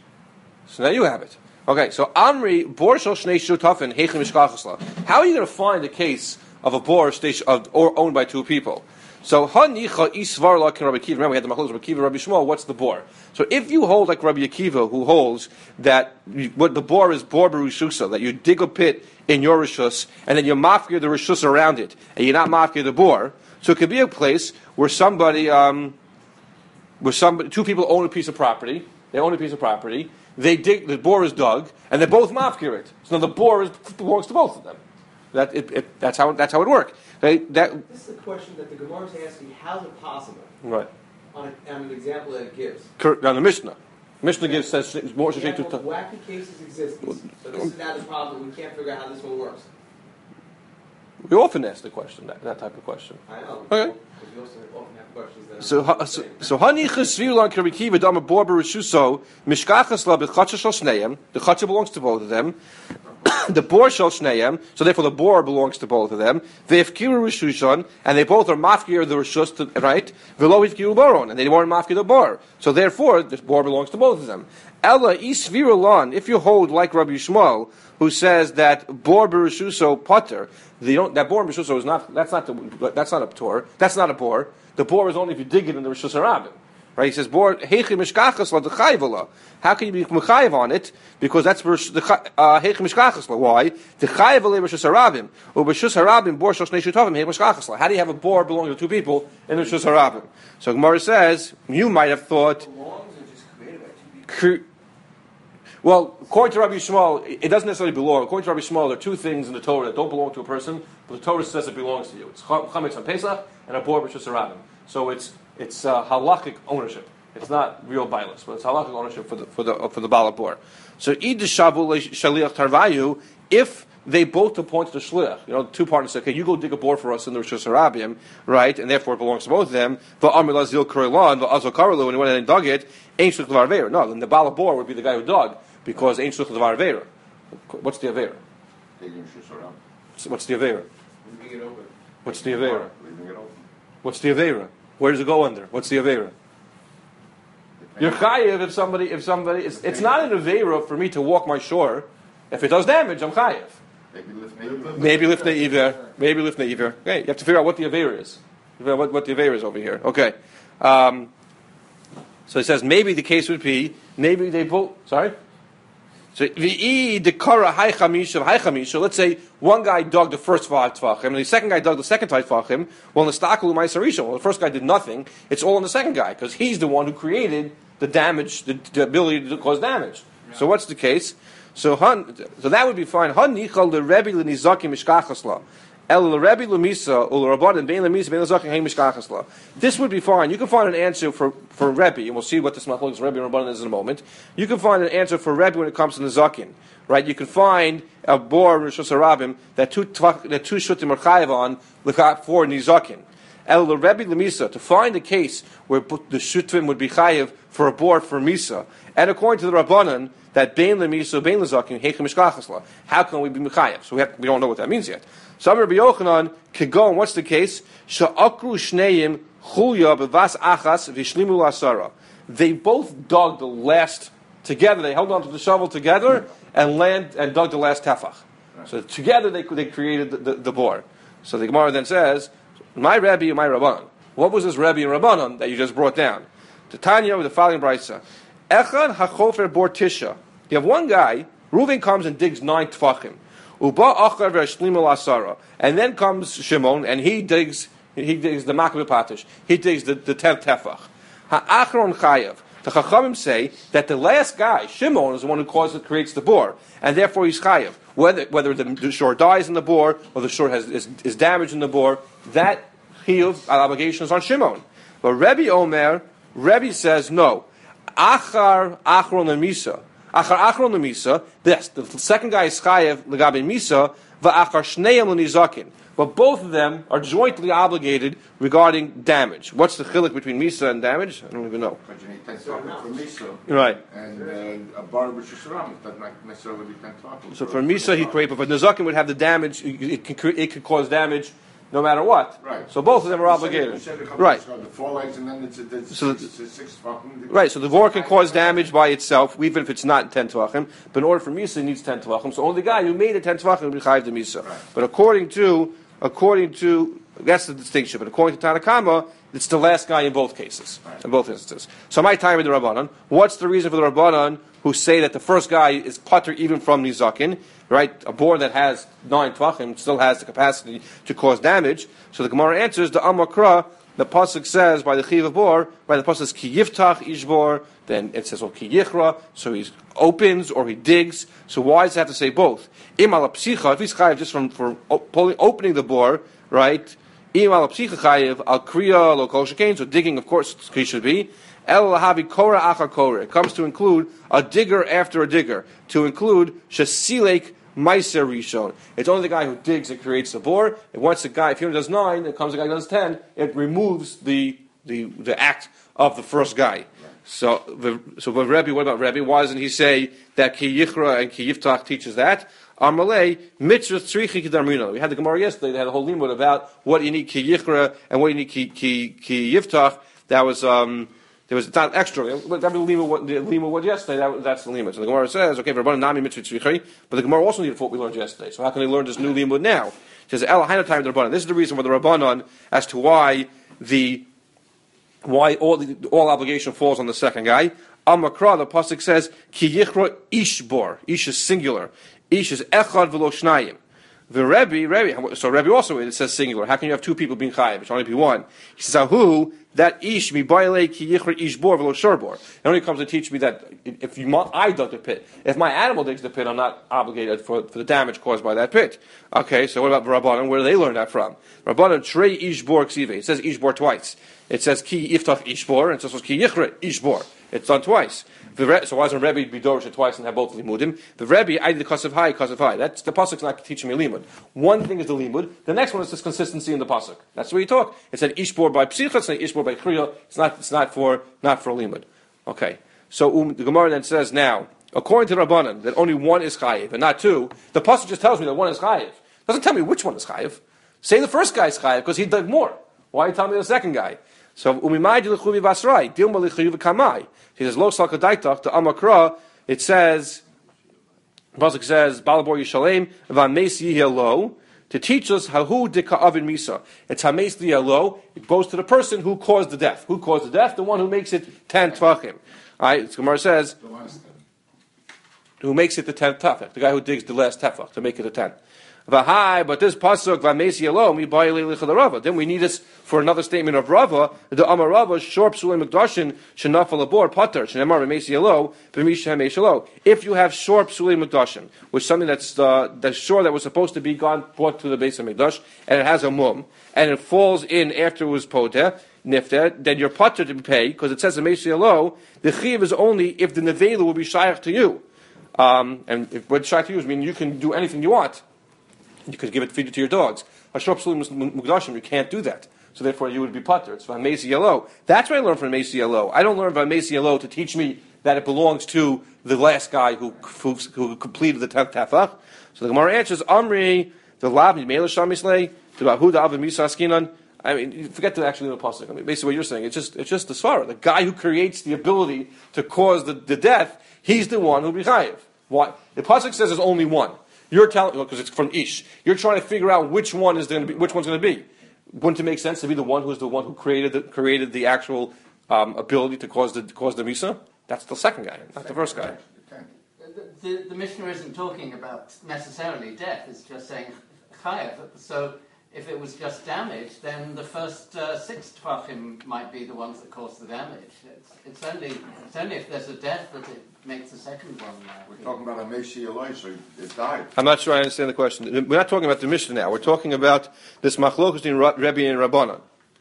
[SPEAKER 1] So now you have it. Okay, so Amri bor shel shnei shutafin heichim mishkachasla. How are you going to find a case of a bor station of, or owned by two people? So hanicha isvar like Rabbi Akiva. Remember, we had the machlokes Rabbi Akiva, Rabbi Shmuel. What's the bor? So if you hold like Rabbi Akiva, who holds that you, what the bor is bor berushusa, that you dig a pit in your rishus and then you mafkir the rishus around it, and you're not mafkir the bor. So it could be a place where somebody, um, where somebody, two people own a piece of property. They own a piece of property. They dig. The bor is dug, and they both mafkir it. So now the bor is, belongs to both of them. That it, it, that's how that's how it works. Right? That
[SPEAKER 4] This is the question that the Gemara is asking: how is it possible?
[SPEAKER 1] right.
[SPEAKER 4] On, a, on an example that it gives.
[SPEAKER 1] On the Mishnah, Mishnah gives says more
[SPEAKER 4] We
[SPEAKER 1] to
[SPEAKER 4] have wacky cases existing. So this is not a problem. We can't figure out how this one works.
[SPEAKER 1] We often ask the question that, that type of question.
[SPEAKER 4] I know.
[SPEAKER 1] Okay.
[SPEAKER 4] Because we also often have questions that.
[SPEAKER 1] So
[SPEAKER 4] are
[SPEAKER 1] ha- so so hanichas svilan karikiva dama bor berushuso mishkachas la b'chatzah shel shneim. The chatzah belongs to both of them. The bor shel shneim. So therefore, the bor belongs to both of them. Ve'ifkiru rishushon, and they both are mafkir the rishus, to, right? V'lo ifkiru boron, and they weren't mafkir the bor. So therefore, the bor belongs to both of them. Ella isvirulan. If you hold like Rabbi Shmuel, who says that bor berushuso potter, the that bor berushuso is not. That's not the. That's not a tor. That's not a bor. The bor is only if you dig it in the rishus harabim. Right? He says bor heichi mishkachas la dechayivala. How can you be mechayiv on it? Because that's the heichi mishkachas la. Why? The chayivala rishus harabim. Or rishus harabim bor shel shnei shutavim heichi mishkachas la. How do you have a bor belonging to two people in the rishus harabim? So Gemara says you might have thought.
[SPEAKER 4] belongs or just created by two people?
[SPEAKER 1] Well, according to Rabbi Shmuel, it doesn't necessarily belong. According to Rabbi Shmuel, there are two things in the Torah that don't belong to a person, but the Torah says it belongs to you. It's chametz on Pesach and a bor b'shus harabim. So it's it's uh, halachic ownership. It's not real bilas, but it's halachic ownership for the for the uh, for the bala bor. So id shavu shaliach tarvayu, if they both appointed a shliach, you know, two partners say, okay, you go dig a bor for us in the rishus harabim, right, and therefore it belongs to both of them. Va'amir lazil karilan va'azol karalu, and he went ahead and dug it. Ain't shliach l'var aveira. No, then the bala bor would be the guy who dug. Because ain't shluch l'var aveira. What's the aveira?
[SPEAKER 2] Digging rishus around.
[SPEAKER 1] What's the aveira?
[SPEAKER 4] Leaving it open.
[SPEAKER 1] What's the aveira?
[SPEAKER 2] Leaving it open.
[SPEAKER 1] What's the aveira? Where does it go under? What's the aveira? You're chayiv if somebody, if somebody, it's, it's not an aveira for me to walk my shore. If it does damage, I'm chayiv.
[SPEAKER 2] Maybe lift neighbor.
[SPEAKER 1] Maybe lift the iver. Maybe lift the iver. Okay, you have to figure out what the aveira is. Figure out What, what the aveira is over here. Okay. Um, so it says maybe the case would be maybe they both. Sorry. So v'i dekara hay chamisha hay chamisha. Let's say one guy dug the first five tefachim, and the second guy dug the second five tefachim. Well, in the stakul ma'asarisha, well, the first guy did nothing. It's all on the second guy because he's the one who created the damage, the, the ability to cause damage. Yeah. So what's the case? So hun, so that would be fine. Han nichal the rebbe l'nizakim mishkachasla. El Rebbe Lumisa, Ul Rabbanan, Bein Lemisa, Bein Lezakin, Hein Mishkachas La. This would be fine. You can find an answer for, for Rebbe, and we'll see what this machlokes Rebbe and Rabbanan is in a moment. You can find an answer for Rebbe when it comes to Nezakin. Right? You can find a bor Rosh Hashanah that two that two shutim are chayav on for Nezakin. El Rebbe Lemisa, to find a case where the shutim would be chayav for a bor for Misa. And according to the Rabbanan, that Bein Lemisa, Bein Lezakin, Hein Mishkachas La. How can we be mechayav? So we, have, we don't know what that means yet. So Rabbi Yochanan could go, and what's the case? Sha'akru shneim chulya bevas achas v'shlimu lasara. They both dug the last together. They held onto the shovel together and land and dug the last tefach. So together they they created the, the, the bor. So the Gemara then says, "My Rebbe and my Rabbanan. What was this Rebbe and Rabbanan that you just brought down?" To Tanya with the following brayso: Echad hachofer bor tisha. You have one guy. Reuven comes and digs nine tefachim. Uba achar v'ashlimu lasara, and then comes Shimon and he digs he digs the Makkah Patish. He digs the, the tenth tefach. Ha'achron chayav. The Chachamim say that the last guy, Shimon, is the one who causes creates the bor, and therefore he's chayav. Whether whether the, the shore dies in the bor or the shore has is, is damaged in the bor, that chiyuv obligation is on Shimon. But Rebbe Omer, Rebbe says no. Achar achron lemisa. Achar achron lemisa. This the second guy is chayav legabe misa. Va'achar shneim lenizakin. But both of them are jointly obligated regarding damage. What's the chiluk between misa and damage? I don't even know.
[SPEAKER 2] But you need ten tefachim for Misa.
[SPEAKER 1] Right.
[SPEAKER 2] And uh, a bar Rosh Hashanah does not necessarily be ten tefachim.
[SPEAKER 1] So for misa he created, but Nezakin would have the damage. It can cre- it could cause damage no matter what.
[SPEAKER 2] Right.
[SPEAKER 1] So both of them are
[SPEAKER 2] You said-
[SPEAKER 1] obligated.
[SPEAKER 2] you said a couple
[SPEAKER 1] Right.
[SPEAKER 2] of times, The four legs and then it's, it's,
[SPEAKER 1] So
[SPEAKER 2] it's,
[SPEAKER 1] the-
[SPEAKER 2] it's six tefachim.
[SPEAKER 1] Right, so the vor can cause damage by itself, even if it's not ten tvachim. But in order for misa, it needs ten tvachim. So only the guy who made it ten tvachim will be chayiv the misa.
[SPEAKER 2] Right.
[SPEAKER 1] But according to, according to, that's the distinction. But according to Tanakama, it's the last guy in both cases,
[SPEAKER 2] Right.
[SPEAKER 1] in both instances. So my time with the Rabbanan. What's the reason for the Rabbanan who say that the first guy is putter even from nizakin? Right, a boar that has nine tvachim still has the capacity to cause damage. So the Gemara answers the Amakra. The pasuk says by the chiv bor, by the pasuk says ki yiftach ishbor. Then it says well ki yichra, so he opens or he digs. So why does it have to say both? Im ala psicha, if he's chayiv just from for opening the bor, right? Im ala psicha chayiv al kriya lo kol shekain. So digging, of course, he should be. El lahavi kora achar kora. It comes to include a digger after a digger. To include shasilek Meiser Rishon. It's only the guy who digs that creates the bor. And once the guy, if he only does nine, it comes the guy who does ten, it removes the the, the act of the first guy. So, the, so but Rebbe, what about Rebbe? Why doesn't he say that Ki Yichra and Ki Yiftach teaches that? Amalei, Mitzvah Tzrichi Kedarmino. We had the Gemara yesterday, they had a whole limud about what you need Ki Yichra and what you need Ki, Ki, Ki Yiftach. That was, um, there was, it's not extra. But that was the limud was yesterday, that, that's the limud. So the Gemara says, okay, Rabbanan Nami Mitzvah Tzrichi, but the Gemara also needed what we learned yesterday. So how can they learn this new limud now? It says, El Haino time the Rabbanan. This is the reason for the Rabbanan as to why the why all the, all obligation falls on the second guy. Amakra, the pasuk says, Ki yichra ishbor. Ish is singular. Ish is echad v'lo shnayim. The Rebbe, Rebbe, so Rebbe also it says singular. How can you have two people being chayiv? It should only be one. He says, Ahu, that ish mi baile ki yichra ishbor v'lo sherbor. It only comes to teach me that if you I dug the pit, if my animal digs the pit, I'm not obligated for, for the damage caused by that pit. Okay, so what about Rabbanan? Where do they learn that from? Rabbanan trei ishbor ksive. It says ishbor twice. It says ki iftach ishbor, and it says ki yichra ishbor. It's done twice. The Re- so why doesn't Rebbe be dorish twice and have both limudim? The Rebbe, I did the kasav high, kasav high. That's the pasuk's not teaching me limud. One thing is the limud. The next one is this consistency in the pasuk. That's the way you talk. It said ishbor by psicha, it's not ishbor by kriya. It's not. It's not for not for limud. Okay. So um, the Gemara then says now, according to Rabbanan, that only one is chayiv and not two. The pasuk just tells me that one is chayiv. Doesn't tell me which one is chayiv. Say the first guy is chayiv because he dug more. Why are you telling me the second guy? So umimai dilechuvi basrai dilma lichuyuv kamai. He says lo salkadaitach to amakra. It says, the pasuk says balabor yishalem v'ames yihelo to teach us hahu dika avin misa. It's hames liyelo. It goes to the person who caused the death. Who caused the death? The one who makes it ten tvachim. All right. The Gemara says
[SPEAKER 3] The last thing.
[SPEAKER 1] who makes it the tenth tefach. The guy who digs the last tefach to make it a ten. V'hai, but this pasuk v'amesi elo mi ba'ilei lichad Rava. Then we need this for another statement of Rava. The Amar Rava shor psulim mikdashin shenafal abor pater shenemar v'amesi elo b'misha hamesh elo. If you have shor psulim mikdashin, which is something that's uh, that's shore that was supposed to be gone brought to the base of mikdash, and it has a mum, and it falls in after it was poteh nifter, then you're pater to pay because it says v'amesi elo. The chiv is only if the nevela will be shaykh to you, um, and if what shaykh to you is mean you can do anything you want. You could give it, feed it to your dogs. Hashor psulim mukdashim, you can't do that. So therefore, you would be putter. It's v'hamesi yelo. That's what I learned from v'hamesi yelo. I don't learn v'hamesi yelo to teach me that it belongs to the last guy who who, who completed the tenth tefach. So the Gemara answers, Amri the lav mimela shamislei the bahuda avim misa askinan. I mean, you forget to actually know the pasuk. I mean, basically, what you're saying, it's just it's just the svara. The guy who creates the ability to cause the, the death, he's the one who will be chayiv. Why? The pasuk says there's only one. You're telling because it's from Ish. You're trying to figure out which one is going to be, which one's going to be. Wouldn't it make sense to be the one who's the one who created the, created the actual um, ability to cause the to cause the misa? That's the second guy, not the first guy.
[SPEAKER 5] The, the, the Mishnah isn't talking about necessarily death. It's just saying chayav. So if it was just damage, then the first uh, six tefachim might be the ones that cause the damage. It's, it's only it's only if there's a death that it makes the second one. Uh,
[SPEAKER 2] We're talking about a Meshi Eloi, so it died.
[SPEAKER 1] I'm not sure I understand the question. We're not talking about the Mishnah now. We're talking about this machlokus between Rebbe and Rabbanan.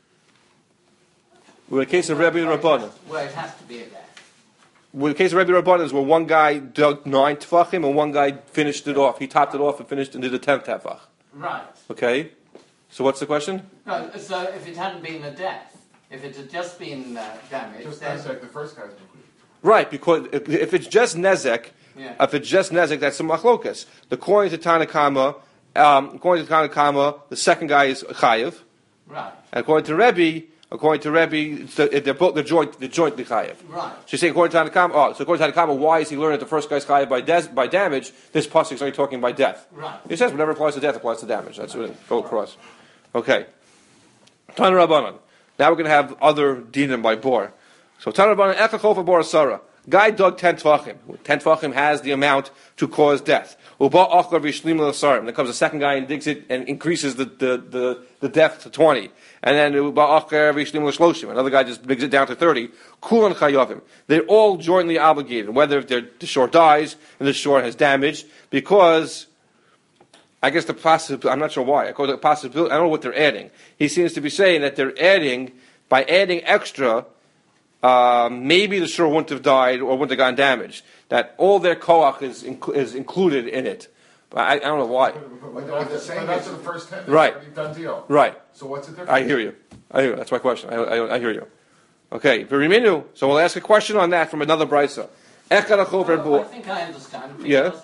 [SPEAKER 1] We're in the case of Rebbe and Rabbanan.
[SPEAKER 5] Well, it has to be a death.
[SPEAKER 1] Well, the case of Rebbe and Rabbanan is where one guy dug nine tefachim and one guy finished it off. He topped it off and finished and did the tenth tefach.
[SPEAKER 5] Right.
[SPEAKER 1] Okay. So what's the question?
[SPEAKER 5] No, so if it hadn't been a death, if it had just been uh, damage,
[SPEAKER 3] Just
[SPEAKER 5] then...
[SPEAKER 3] Nezek, the first guy's complete.
[SPEAKER 1] Right, because if, if it's just nezek,
[SPEAKER 5] Yeah.
[SPEAKER 1] if it's just nezek, that's a machlokas. According to Tanakama, um, according to Tanakama, the second guy is chayiv.
[SPEAKER 5] Right.
[SPEAKER 1] And according to Rebbe, according to Rebbe, it's the, they're both the joint, the jointly chayiv.
[SPEAKER 5] Right.
[SPEAKER 1] So you say according to Tanakama, oh, so according to Tanakama, why is he learning that the first guy's chayiv by des, by damage? This pasuk is only talking by death.
[SPEAKER 5] Right.
[SPEAKER 1] He says whatever applies to death applies to damage. That's what it go across. Okay. Tana Rabbanan. Now we're going to have other dinim by bor. So Tana Rabbanan echachol for bor asara. Guy dug ten tvachim. Ten tvachim has the amount to cause death. Uba achar v'shlim l'sarim. Then comes a second guy and digs it and increases the, the, the, the depth to twenty. And then uba achar v'shlim l'shloshim. Another guy just digs it down to thirty. Kulan chayavim. They're all jointly obligated, whether if the shore dies and the shore has damage, because I guess the possibility, I'm not sure why. I call it the possibility, I don't know what they're adding. He seems to be saying that they're adding, by adding extra, Um, maybe the shore wouldn't have died or wouldn't have gotten damaged. That all their koach is inc- is included in it. But I, I don't know why.
[SPEAKER 3] But, but,
[SPEAKER 2] What
[SPEAKER 3] but,
[SPEAKER 2] they're
[SPEAKER 3] that's,
[SPEAKER 2] saying
[SPEAKER 3] but that's
[SPEAKER 2] is-
[SPEAKER 3] the first ten.
[SPEAKER 1] Right.
[SPEAKER 3] Already done deal.
[SPEAKER 1] Right.
[SPEAKER 3] So what's the difference?
[SPEAKER 1] I hear you. I hear you. That's my question. I, I, I hear you. Okay. Viriminu. So we'll ask a question on that from another brisa. Echad achov
[SPEAKER 5] Well, I
[SPEAKER 1] bor.
[SPEAKER 5] think I understand. Because
[SPEAKER 1] Yeah.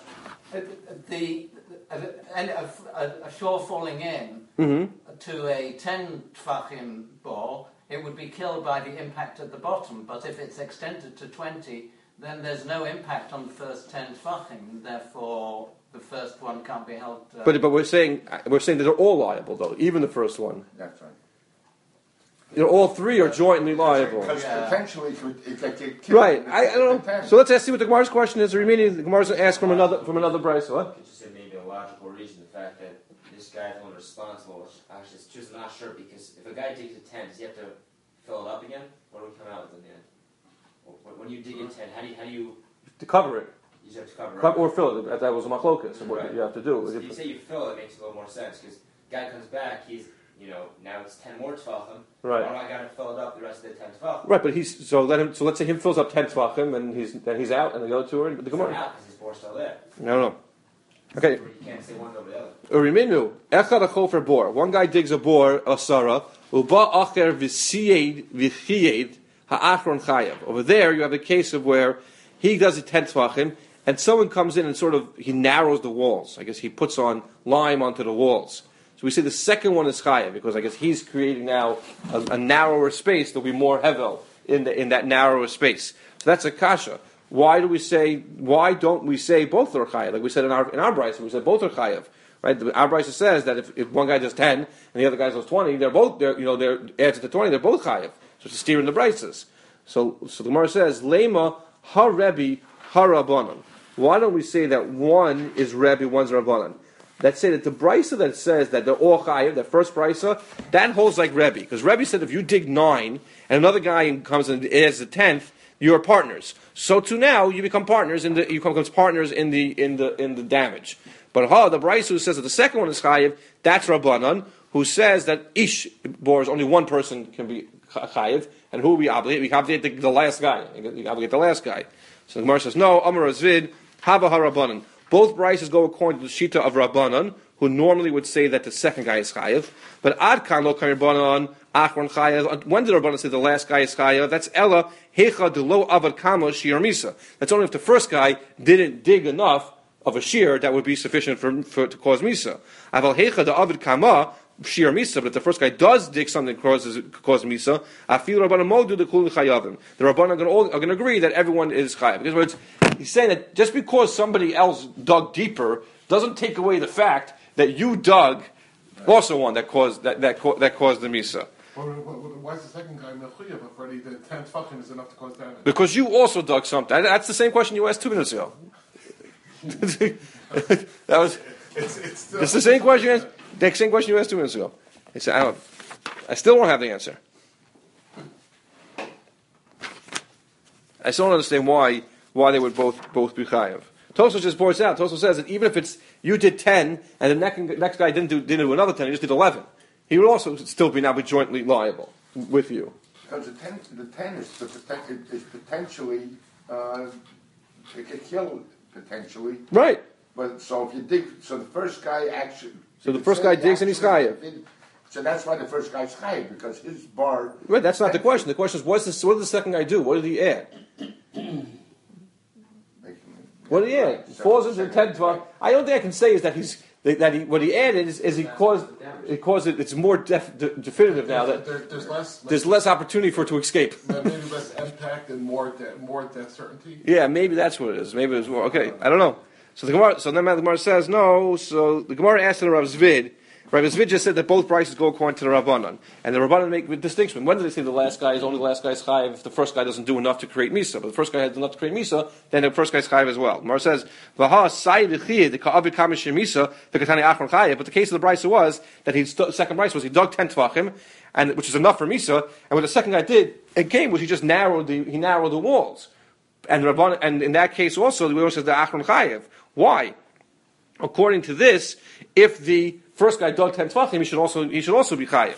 [SPEAKER 5] The, the, a, a, a shore falling in
[SPEAKER 1] Mm-hmm.
[SPEAKER 5] to a ten tfachim bore, it would be killed by the impact at the bottom. But if it's extended to twenty, then there's no impact on the first ten tfachim. Therefore, the first one can't be held. Uh,
[SPEAKER 1] But but we're saying we're saying that they're all liable though, even the first one.
[SPEAKER 2] That's right.
[SPEAKER 1] You know, all three are jointly liable.
[SPEAKER 2] Because
[SPEAKER 5] Yeah.
[SPEAKER 2] potentially, if, it- if they get killed,
[SPEAKER 1] Right. I, I don't know. So let's ask, see what the Gemara's question is. Remaining, the Gemara's going to ask from another from another brisa. What?
[SPEAKER 6] It's just maybe a logical reason, the fact that this guy's the one responsible. Actually, it's just not sure, because if a guy digs a ten, does he have to fill it up again? What do we come out with in the end? When- When you dig a ten, how do you, how do you,
[SPEAKER 1] To cover it.
[SPEAKER 6] you just have to cover it?
[SPEAKER 1] Cover or fill it. That was a machlokas. So what
[SPEAKER 6] Right.
[SPEAKER 1] you have to do.
[SPEAKER 6] So if you say you fill it, it makes a little more sense, because guy comes back, he's, you know, now it's ten more tefachim.
[SPEAKER 1] Right.
[SPEAKER 6] Why do I got to fill it up the rest of the ten tefachim?
[SPEAKER 1] Right, but he's so let him. So let's say him fills up ten tvachim and he's then he's out and the other two are in the
[SPEAKER 6] He's
[SPEAKER 1] Gemara.
[SPEAKER 6] out because his bore's still there.
[SPEAKER 1] I don't know. Okay.
[SPEAKER 6] You can't say one over the other.
[SPEAKER 1] Uriminu echad achofer bor. One guy digs a bor asara uba acher v'siyed v'chiyed ha'achron chayav. Over there you have a case of where he does a ten tvachim and someone comes in and sort of he narrows the walls. I guess he puts on lime onto the walls. So we say the second one is chayav because I guess he's creating now a, a narrower space. There'll be more hevel in the, in that narrower space. So that's a kasha. Why do we say? Why don't we say both are chayav? Like we said in our in our brisa, we said both are chayav. Right? The, our brisa says that if, if one guy does ten and the other guy does twenty, they're both they're you know they're adds to twenty, they're both chayav. So it's a steer in the brises. So so the Gemara says lema ha Rebbe ha Rabbanan. Why don't we say that one is Rebbe, one's Rabbanan? that say that the brisa that says that they're all chayiv, that first brisa, that holds like Rebbe. Because Rebbe said if you dig nine and another guy comes and adds the tenth, you are partners. So too now you become partners in the you become partners in the in the in the damage. But ha, the brisa who says that the second one is chayiv, that's Rabbanan, who says that ish bors only one person can be chayiv, and who we obligate? We obligate the, the last guy. We obligate the last guy. So the Gemara says no. Amar Azvid hava harabbanan. Both brises go according to the shita of Rabbanan, who normally would say that the second guy is chayiv. But ad kan lo kan Rabbanan achron chayiv. When did Rabbanan say the last guy is chayiv? That's ella hecha de lo avad kama shir misa. That's only if the first guy didn't dig enough of a shear that would be sufficient for, for to cause misa. Aval hecha de avad kama shir misa. But if the first guy does dig something that causes cause misa, afil Rabbanan modu de kul chayavim. The Rabbanan are going to agree that everyone is chayiv. Because he's saying that just because somebody else dug deeper doesn't take away the fact that you dug also one that caused that that, that caused the misa.
[SPEAKER 3] Well, why is the second guy mechuyev if already the ten tefachim is enough to cause damage?
[SPEAKER 1] Because you also dug something. That's the same question you asked two minutes ago. that was.
[SPEAKER 3] It's, it's, still,
[SPEAKER 1] it's the same question. You asked, the same question you asked two minutes ago. It's, I, don't, I still don't have the answer. I still don't understand why why they would both both be chayav. Tosfos just points out. Tosfos says that even if it's you did ten and the next, next guy didn't do didn't do another ten, he just did eleven, he would also still be now be jointly liable with you.
[SPEAKER 2] Because the ten, the ten is, the, is potentially uh, it could kill potentially.
[SPEAKER 1] Right.
[SPEAKER 2] But so if you dig, so the first guy actually.
[SPEAKER 1] So the first guy digs and he's chayav.
[SPEAKER 2] So that's why the first guy's chayav, because his bar.
[SPEAKER 1] Right. That's not the question. The question is, what's this, what did the second guy do? What did he add? What did he add? He falls into the ten twelve. I don't think I can say is that he's that he what he added is, is he caused it caused it. It's more def, de, definitive now that
[SPEAKER 3] there, there's less,
[SPEAKER 1] there's less opportunity for it to escape.
[SPEAKER 3] Maybe less impact and more de- more death certainty.
[SPEAKER 1] Yeah, maybe that's what it is. Maybe it's more okay. I don't know. So the Gemara, so then the Gemara says no. So the Gemara asked the Rav Zvid. Rav Zvid just said that both prices go according to the Rabbanan, and the Rabbanan make a distinction. When do they say the last guy is only the last guy's chayiv if the first guy doesn't do enough to create misa? But the first guy has enough to create misa, then the first guy's chayiv as well. Gemara says v'ha sayid the ka'avid kamish misa the katani achron chayiv. But the case of the brisa was that he st- second brisa was he dug ten tvachim, and which is enough for misa. And what the second guy did again was he just narrowed the he narrowed the walls. And the Rabbanan, and in that case also the Gemara says the achron chayiv. Why? According to this, if the first guy dug ten tvachim, he should also he should also be chayiv.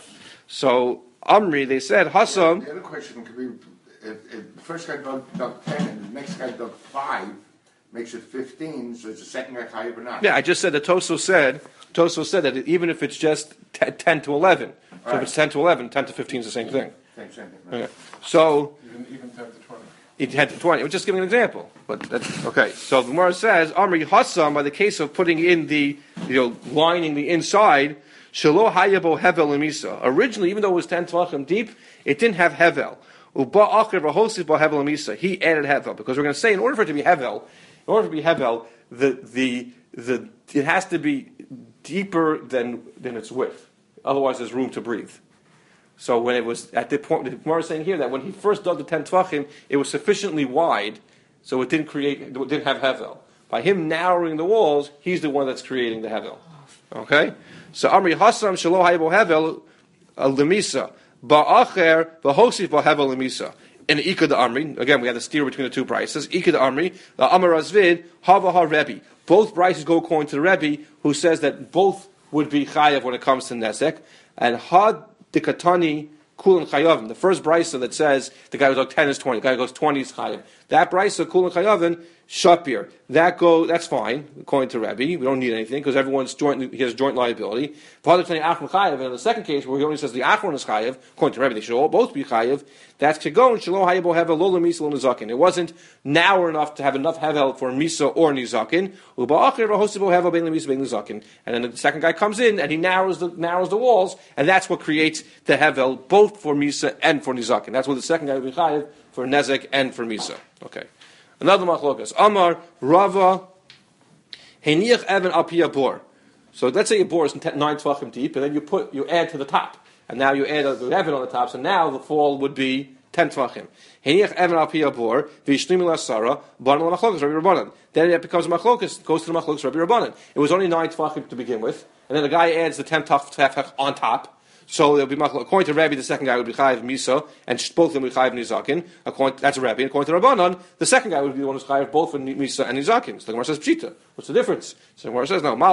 [SPEAKER 1] So Amri, they said Hassam.
[SPEAKER 2] Yeah, the other question could be if, if the first guy dug, dug ten and the next guy dug five, makes it fifteen. So is the second guy chayiv or not?
[SPEAKER 1] Yeah, I just said that Toso said Toso said that even if it's just t- ten to eleven, so
[SPEAKER 2] right.
[SPEAKER 1] if it's ten to eleven, ten to fifteen is the same thing.
[SPEAKER 2] Same, same thing. Right?
[SPEAKER 1] Okay. So
[SPEAKER 3] Even even ten to twenty.
[SPEAKER 1] it had to twenty. I'm just giving an example, but that's okay. So the Gemara says Amri Hassam by the case of putting in the you know lining the inside. Shelo hayabo hevel lemisa. Originally, even though it was ten tvachim deep, it didn't have hevel. Uba acher v'hosif ba hevel lemisa. He added hevel because we're going to say in order for it to be hevel, in order to be hevel, the the the it has to be deeper than than its width. Otherwise, there's room to breathe. So when it was at the point, the Gemara is saying here that when he first dug the ten tvachim, it was sufficiently wide, so it didn't create, it didn't have hevel. By him narrowing the walls, he's the one that's creating the hevel. Okay, so Amri Hassam Shelo Haybo Hevel Lemisa Ba'acher Ba'hosif Ba'Hevel Lemisa. In Ika the Amri, again we have the steer between the two prices. Ika the Amri, the Amar Azvid Hava Ha Rebbe. Both prices go according to the Rebbe, who says that both would be chayav when it comes to nesek, and Had the Katani Kulin Chayavin. The first brisa that says the guy who dug ten is twenty, the guy who goes twenty is chayav. That brisa Kulin Chayavin Shapir. That go that's fine according to Rebbe. We don't need anything because everyone's joint. He has joint liability. Father Tani Achron Chayav. And in the second case where he only says the Achron is chayav, according to Rebbe, they should all both be chayav. That's Kegon Shelo Hayabo Hevel Lola Misa Nizakin. It wasn't now enough to have enough hevel for Misa or Nizakin. Uba'acher V'Hosibo Hevel Bein Misa Bein Nizakin. And then the second guy comes in and he narrows the narrows the walls, and that's what creates the hevel both for Misa and for Nizakin. That's what the second guy will be chayav for Nezek and for Misa. Okay. Another machlokas. Amar Rava Heniach Evan Al Pi Bor. So let's say a bor is nine tvachim deep, and then you put you add to the top, and now you add a Evan on the top. So now the fall would be ten tvachim. Heniach even al piyah bor v'yishlim l'asara banan l'machlokas Rabbi Rabbanan. Then it becomes a machlokas, goes to the machlokas Rabbi Rabbanan. It was only nine tvachim to begin with, and then the guy adds the ten tefach on top. So there'll be according to Rabbi, the second guy would be chayiv misa, and both of them would be chayiv nizakin. According that's a Rabbi. And according to Rabbanan, the second guy would be the one who's chayiv both for misa and nizakin. So the Gemara says pshita. What's the difference? So the Gemara says no.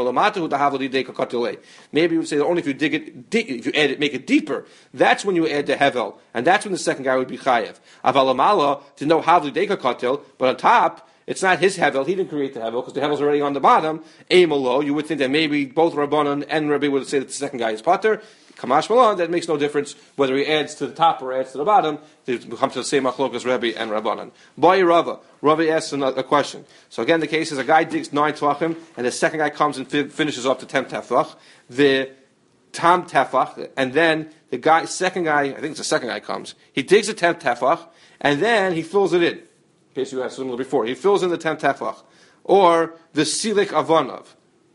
[SPEAKER 1] Maybe you would say that only if you dig it, dig, if you add it, make it deeper. That's when you add the hevel, and that's when the second guy would be chayiv. Avalamala to know havli deka katil, but on top. It's not his hevel. He didn't create the hevel because the hevel's already on the bottom. Amalo, you would think that maybe both Rabbanan and Rabbi would say that the second guy is potter. Kamash Malon, that makes no difference whether he adds to the top or adds to the bottom. They come to the same machlok as Rabbi and Rabbanan. Boy Rava, Rava asks a, a question. So again, the case is a guy digs nine tvachim, and the second guy comes and fi- finishes off the ten tefach. The tam tefach, and then the guy, second guy, I think it's the second guy comes. He digs the tenth tefach, and then he fills it in. In case you had similar before, he fills in the ten tefach, or the silik avanav,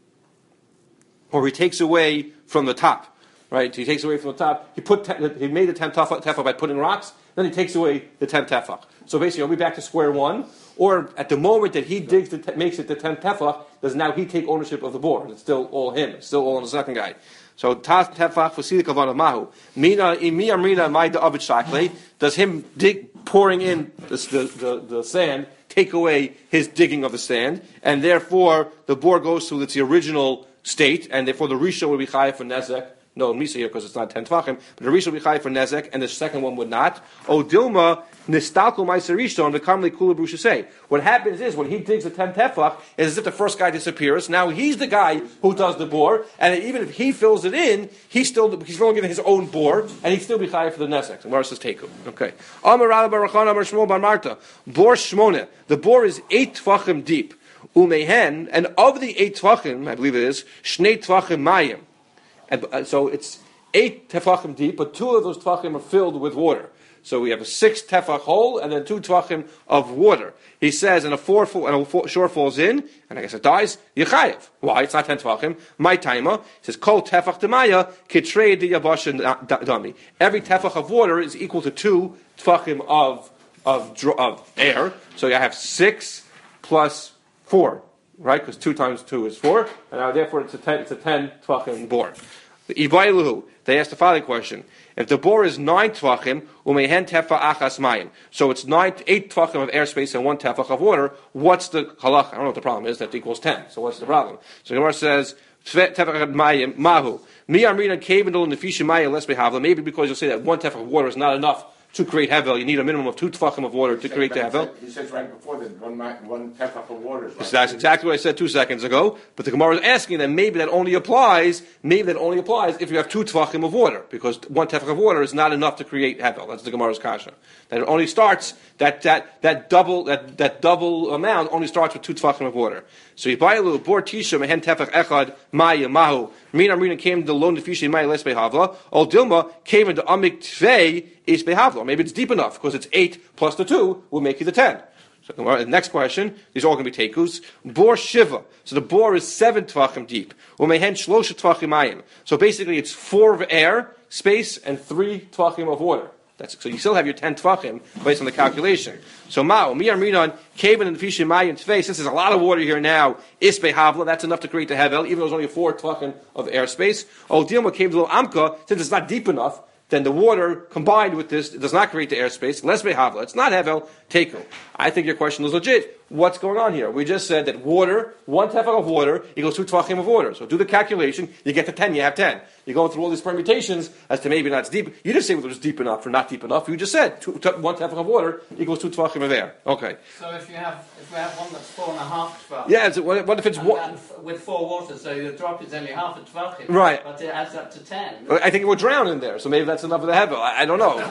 [SPEAKER 1] or he takes away from the top. Right, he takes away from the top. He put te- he made the ten tefach by putting rocks. Then he takes away the ten tefach. So basically, are we back to square one? Or at the moment that he digs, the te- makes it the ten tefach, does now he take ownership of the board? It's still all him. It's still all on the second guy. So tas tefach v'silik avanav mahu mina imi amrina ma'ida avid shakle. Does him dig pouring in the, the, the, the sand take away his digging of the sand, and therefore the board goes to its original state, and therefore the rishon will be chayav for nezek. No misa here because it's not ten tvachim, but the rishon will be chayav for nezek, and the second one would not. O dilma nistalku ma'aser rishon v'kamli kula brusha say. What happens is when he digs the ten tefach, it's as if the first guy disappears. Now he's the guy who does the bore, and even if he fills it in, he's still he's only getting his own bore, and he'd still be chayav for the nezek. And where says teku? Okay. Amar Rabbi Barachan Amar Shmuel Bar Marta. Bor shmona. The bore is eight tvachim deep. Umehen, and of the eight tvachim, I believe it is shnei tvachim mayim. And uh, so it's eight tefachim deep, but two of those tefachim are filled with water. So we have a six tefach hole and then two tefachim of water. He says, and a four fall, and a four, shore falls in, and I guess it dies. Yechayev. Why? It's not ten tefachim. My timer he says, kol tefach demaya kitrei diyabashin dami. Every tefach of water is equal to two tefachim of of of air. So you have six plus four. Right, because two times two is four, and now therefore it's a ten. It's a ten tvachim bore. Ibailuhu. They asked the following question: if the bore is nine tvachim, umehen tefa achas mayim, so it's nine, eight tvachim of airspace and one tefach of water. What's the halach? I don't know what the problem is. That equals ten. So what's the problem? So the Gemara says tefach mayim mahu mi amrina kevendol nefisha mayim less behavla. Maybe because you'll say that one tefach of water is not enough to create hevel. You need a minimum of two tefachim of water to create the hevel.
[SPEAKER 2] He says right before that one one tefach of water is right.
[SPEAKER 1] So that's exactly what I said two seconds ago. But the Gemara is asking that maybe that only applies. Maybe that only applies if you have two tefachim of water, because one tefach of water is not enough to create hevel. That's the Gemara's kasha. That it only starts that that that double that that double amount only starts with two tefachim of water. So Yibayilu bor tisha mehen tefach echad maya mahu. Mina Marina came to the lone defishi maya les behavla. Ol Dilma came into amik tvei is behavla. Maybe it's deep enough because it's eight plus the two will make you the ten. So the next question, these are all going to be tekus. Bor shiva. So the bor is seven tvachim deep. Umehen shlosha tvachim mayim. So basically it's four of air space and three tvachim of water. That's, so you still have your ten tvachim based on the calculation. So ma'o mi arminon kaven and fishim mayim tvei. Since there's a lot of water here now, is behavla. That's enough to create the hevel, even though there's only four tvachim of airspace. Oh, dilma came to amka. Since it's not deep enough, then the water combined with this does not create the airspace. Less behavla. It's not hevel. Teku. I think your question is legit. What's going on here? We just said that water, one tefach of water equals two tvachim of water. So do the calculation. You get to ten. You have ten. You're going through all these permutations as to maybe not it's deep. You didn't say whether it's deep enough or not deep enough. You just said two, t- one tefach of water equals two tvachim of air. Okay.
[SPEAKER 5] So if you have if you have one that's four and a half tvach.
[SPEAKER 1] Yeah. It's, what, what if it's
[SPEAKER 5] one with four waters? So the drop is only half a tvachim.
[SPEAKER 1] Right.
[SPEAKER 5] But it adds up to ten.
[SPEAKER 1] I think it would drown in there. So maybe that's enough of the hevel. I, I don't know.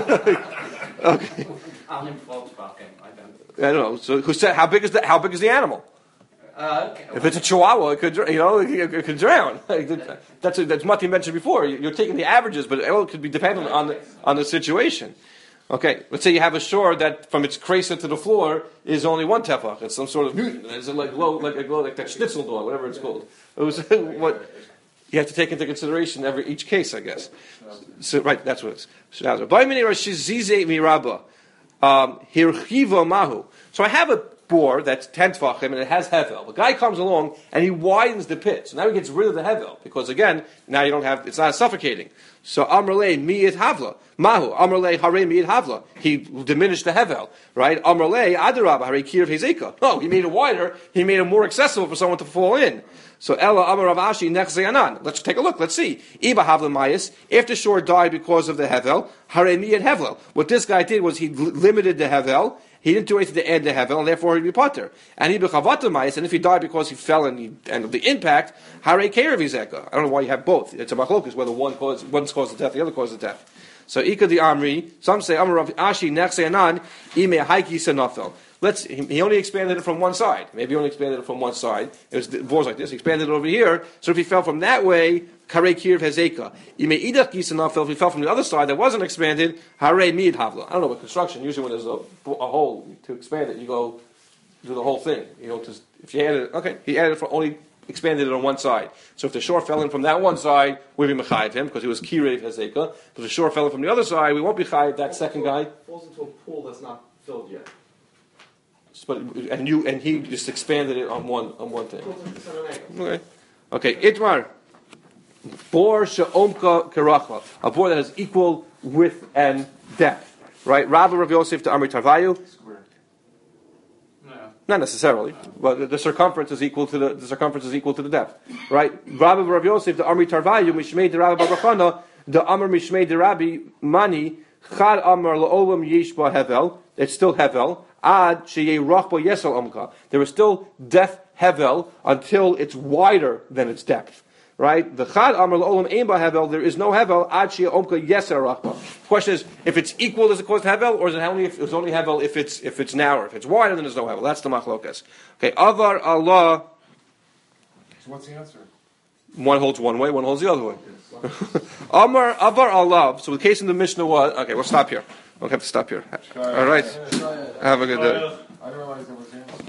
[SPEAKER 1] Okay.
[SPEAKER 5] Uninvolved tvachim. I don't.
[SPEAKER 1] I don't know. So who said how big is the how big is the animal?
[SPEAKER 5] Uh, okay.
[SPEAKER 1] If it's a chihuahua, it could, you know, it, it could drown. That's a, that's Mati mentioned before. You're taking the averages, but it could be dependent on the on the situation. Okay, let's say you have a shore that from its cresa to the floor is only one tefach. It's some sort of Newton. It's like low, like like, like that schnitzel dog, whatever it's called. It was what. you have to take into consideration every each case, I guess. So right, that's what it is. So by many Rashizize miraba, um hirchiva mahu. So I have a bore that's ten tvachim and it has hevel. The guy comes along and he widens the pit. So now he gets rid of the hevel because again, now you don't have it's not suffocating. So amrle miyit havla mahu amrle hare miyit havla. He diminished the hevel, right? Amrle adarab hare kirv hezeka. No, he made it wider. He made it more accessible for someone to fall in. So Ella Amar Rav Ashi Nechzayanan. Let's take a look. Let's see. Iba Havla Mayas. If the shore died because of the hevel, hare miyit hevel. What this guy did was he l- limited the hevel. He didn't do anything to add the hevel, and therefore he'd be potter. And he bechavata mayas, and if he died because he fell and, he, and of the impact, hare kerev izeka. I don't know why you have both. It's a machlokus whether one cause one's caused the death, the other caused the death. So ika di amri. Some say Amar Rav Ashi nechseyanan ime haiki senafel. Let's. He, he only expanded it from one side. Maybe he only expanded it from one side. It was bores like this. He expanded it over here. So if he fell from that way, Kare kirv hezeka. Ime idach gisanafel. If he fell from the other side that wasn't expanded, hare mid havla. I don't know what construction. Usually when there's a, a hole to expand it, you go do the whole thing. You know, just if you added it, okay, he added it for only expanded it on one side. So if the shore fell in from that one side, we'd be mechayiv him because he was kirev hezeka. But if the shore fell in from the other side, we won't be chayiv that second guy.
[SPEAKER 4] Falls into a pool that's not filled yet.
[SPEAKER 1] But and you and he just expanded it on one on one thing.
[SPEAKER 4] Falls into San Antonio.
[SPEAKER 1] Okay, okay. Itmar bor she'omka kerachla, a bor that has equal width and depth. Right, Rabbi Rav Yosef to Amri Tarvayu.
[SPEAKER 5] No.
[SPEAKER 1] Not necessarily, but the, the circumference is equal to the, the circumference is equal to the depth. Right, Rabbi Rav Yosef to Amri Tarvayu mishmei de Rabbi Baruchana the Amr mishmei de Rabbi Mani chad Amr laolam yishba hevel. It's still hevel. Ad sheyei rochbo yesel omka. There is still depth hevel until it's wider than its depth. Right? The chad amar la'olam ein ba hevel. There is no hevel ad sheyei omka yeser rachba. Question is, if it's equal, does it cause hevel, or is it only if it's only hevel if it's if it's narrower? If it's wider, then there's no hevel. That's the machlokas. Okay. Avar Allah.
[SPEAKER 3] So what's the answer?
[SPEAKER 1] One holds one way, one holds the other way. Amar Avar Allah. So the case in the Mishnah was okay. We'll stop here. We'll have to stop here. All right. Have a good day.
[SPEAKER 3] I didn't realize there was the answer.